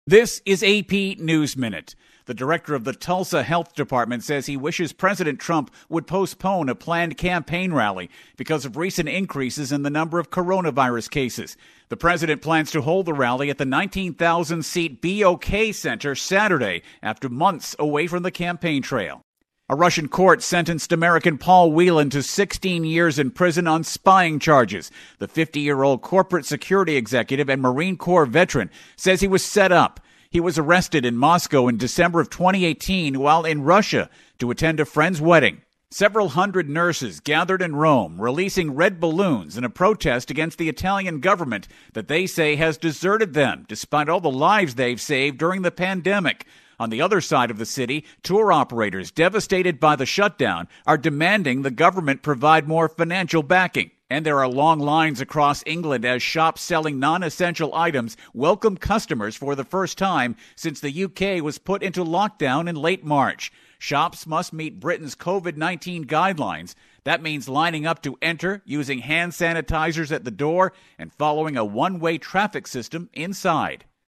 This is AP News Minute. The director of the Tulsa Health Department says he wishes President Trump would postpone a planned campaign rally because of recent increases in the number of coronavirus cases. The president plans to hold the rally at the 19,000-seat BOK Center Saturday after months away from the campaign trail. A Russian court sentenced American Paul Whelan to 16 years in prison on spying charges. The 50-year-old corporate security executive and Marine Corps veteran says he was set up. He was arrested in Moscow in December of 2018 while in Russia to attend a friend's wedding. Several hundred nurses gathered in Rome, releasing red balloons in a protest against the Italian government that they say has deserted them despite all the lives they've saved during the pandemic. On the other side of the city, tour operators devastated by the shutdown are demanding the government provide more financial backing. And there are long lines across England as shops selling non-essential items welcome customers for the first time since the UK was put into lockdown in late March. Shops must meet Britain's COVID-19 guidelines. That means lining up to enter, using hand sanitizers at the door, and following a one-way traffic system inside.